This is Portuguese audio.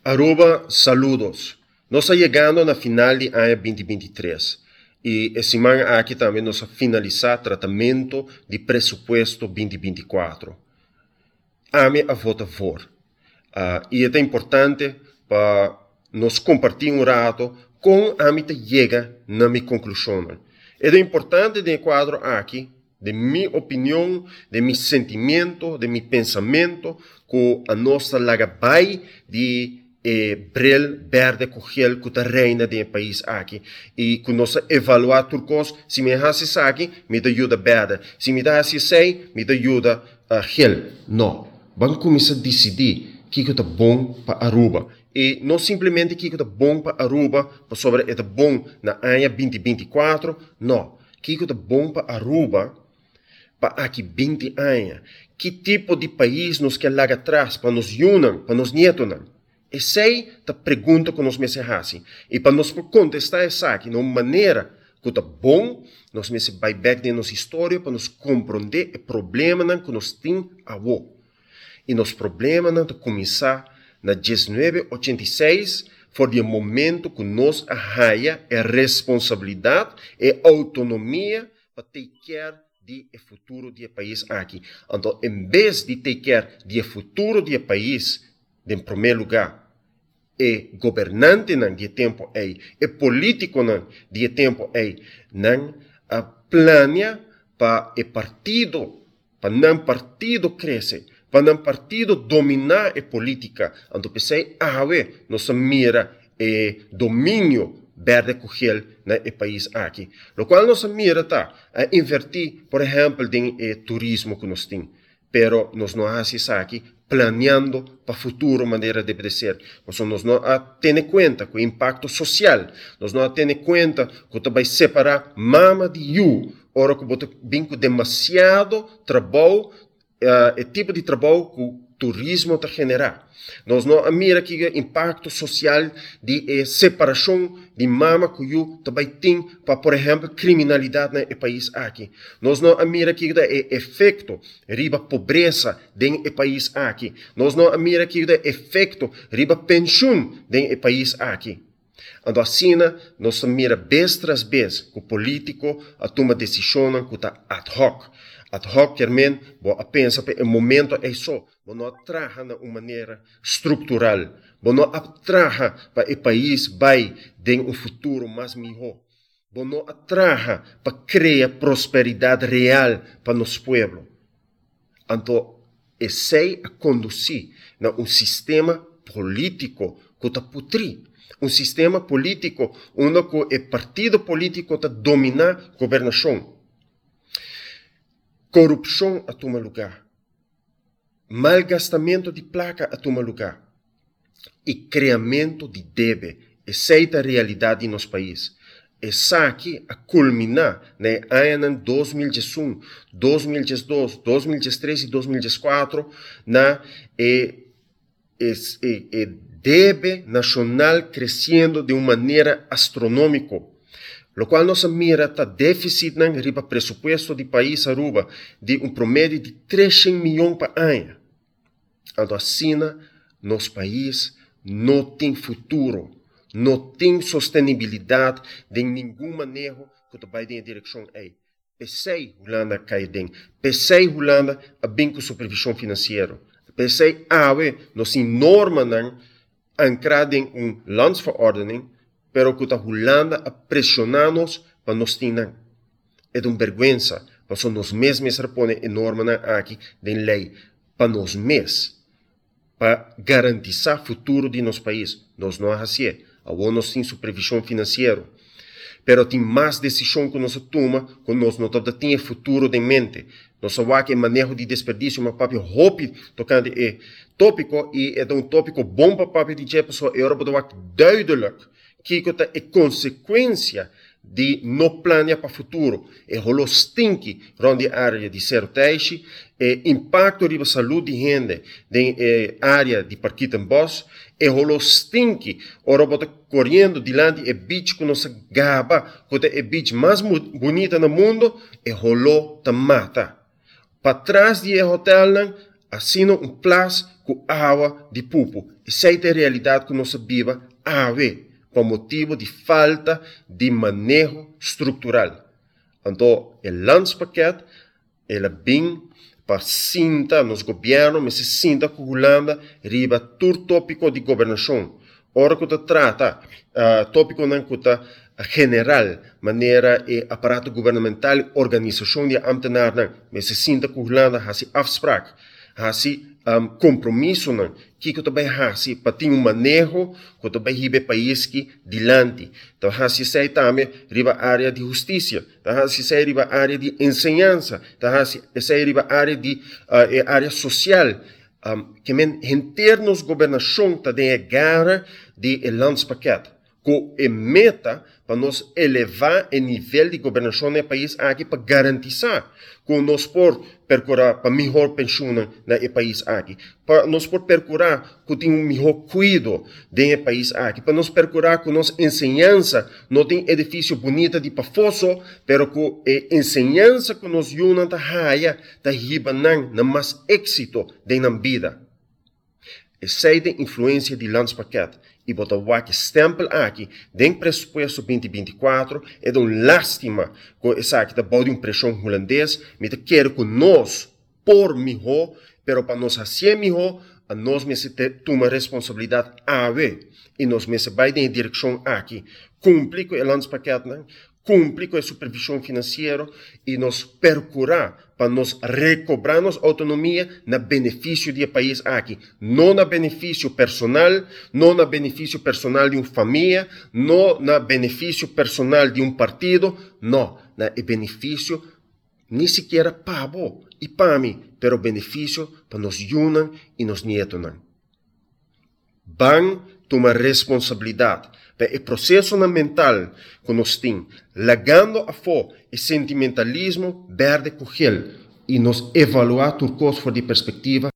Aruba, saludos. Nós estamos chegando na final de ano 2023 e essa semana aqui também nós vamos finalizar o tratamento de pressuposto 2024. A votar for. E é importante para nós compartilhar um rato com a que chega na minha conclusão. É importante de quadro aqui, de minha opinião, de meu sentimento, de meu pensamento, com a nossa lagabai de brel verde cogel que reina do país aqui e que nós evaluar turcos se me hace aqui me dá ajuda verde se me dá assim sei me dá ajuda gel não vamos começar a decidir o que é bom para Aruba e não simplesmente o que é bom para Aruba sobre é bom na ano 2024 não o que é bom para Aruba para aqui 20 anos que tipo de país nos quer lá atrás para nos unam para nos nietos. Essa é a pergunta que nós me fazemos. E para nós contestar essa aqui, de uma maneira que é bom, nós me vai back de nossa história para nos compreender o problema que nós temos agora. E nos problemas que começar na 1986 foi o momento que nós arraia a responsabilidade e autonomia para ter care do futuro do país aqui. Então, em vez de ter care do futuro do país, em primeiro lugar, e governante não de tempo aí, e político não de tempo aí, não planeia para o partido, para não partido crescer, para não partido dominar a política. Então pensei, nós mira o domínio verde cogel no país aqui. O qual nós mira a invertir, por exemplo, em turismo que nós temos, pero nós não fazemos aqui planeando para o futuro maneira de ser. Nós não temos em conta com o impacto social. Nós não temos em conta que vai separar mama de you. Ora que você vem com demasiado trabalho, o tipo de trabalho que o turismo está generando. Nós não mira aqui o impacto social de separação de mama que you também tem para, por exemplo, criminalidade no país aqui. Nós não mira aqui o efeito riba pobreza no país aqui. Nós não mira aqui o efeito riba pensão no país aqui. Então, assim, nós mira vez tras vez que o político toma decisão que está ad hoc. Ad hoc, termen, a pensa que o momento é só. Não traga de uma maneira estrutural. Não traga para o país vai ter futuro mais melhor. Não traga para criar prosperidade real para nosso povo. Então, esse é a conduzir a sistema político que está putri. Sistema político onde o partido político está domina a governação. Corrupção a tomar lugar. Malgastamento de placa a tomar lugar. E criamento de débito. Essa é a realidade em nosso país. Essa aqui a culminar no ano 2001, 2012, 2013 e 2014 na débito nacional crescendo de uma maneira astronômica. O qual nossa mira está déficit no riba pressuposto do país Aruba de promédio de 300 milhões por ano. Então, assim, nosso país não tem futuro, não tem sustentabilidade de nenhuma maneira que vai em direção a ele. Pensei, Holanda cai dentro. Pensei, Holanda, a bem com supervisão financeira. Pensei, nossa norma ancrada em landsverordening, pero que a Holanda a pressionar-nos para nós termos. É uma vergonha, porque nós mesmos repõem enorme aqui de lei, para nós mesmos, para garantizar o futuro de nosso país. Nós não fazemos, agora nós temos supervisão financeira, pero tem mais decisão que nós tomamos, que nós não temos futuro em mente. Nós sabemos que o manejo de desperdício é um papel rápido, tocando é tópico, e é um tópico bom para o papel de Jefferson, e agora é duidelijk, que é consequência de não planear para o futuro. É rolo stinky onde a área de zero teste, impacto na saúde de gente na área de Parquitambos, é rolo stinky, ora bota correndo diante é beach que nos gaba, que é beach mais bonita no mundo, é rolo ta mata. Para trás de hotel, Assina um plás com água de pupo. Essa é a realidade que nós vivemos por motivo de falta de manejo estrutural. Então, o landspaquete, ela vem para sinta nos governos, mas se sinta que a Holanda riba todo tópico de governação. Ora que trata, tópico não que general, maneira e aparato governamental, organização de ambtenaren, mas se sinta que a Holanda ha se afspraak, ha se compromisso que também ha se para ter manejo que também ribe país que dilante. Então ha se sai também riba área de justiça, ha se sai riba área de ensinança, ha se sai riba área de área social. Que em termos de governação também é gara de landspaquete, com a meta para nós elevar o nível de governação do país aqui para garantizar que nós por percurar para melhor pensão no país aqui, para nós por percurar que tem melhor cuidado do país aqui, para nós percurar que nossa ensinança não tem edifício bonito de pafoso, pero que a ensinança que nos unem ta haya ta ribanan na mais êxito da vida. Essa é a influência de landspaquete. E botar o stempel aqui, dentro do pressuposto 2024, é uma lástima que essa aqui pode impressão holandês, mas quero que nós, por melhor, pero para nós fazer melhor, nós tomamos responsabilidade a ver. E nós vai em direção aqui, cumprir com o landspaquete, cumprir com a supervisão financeira e nos procurar para nos recobrar nossa autonomia no benefício do país aqui. Não no benefício personal, não no benefício personal de uma família, não no benefício personal de um partido, não, no benefício nem sequer para você e para mim, pero benefício para nos junam e nos nietos. Van tomar responsabilidade. O processo mental que nós temos, largando a fora o sentimentalismo, verde com ele, e nos evaluar tudo coisa fora de perspectiva,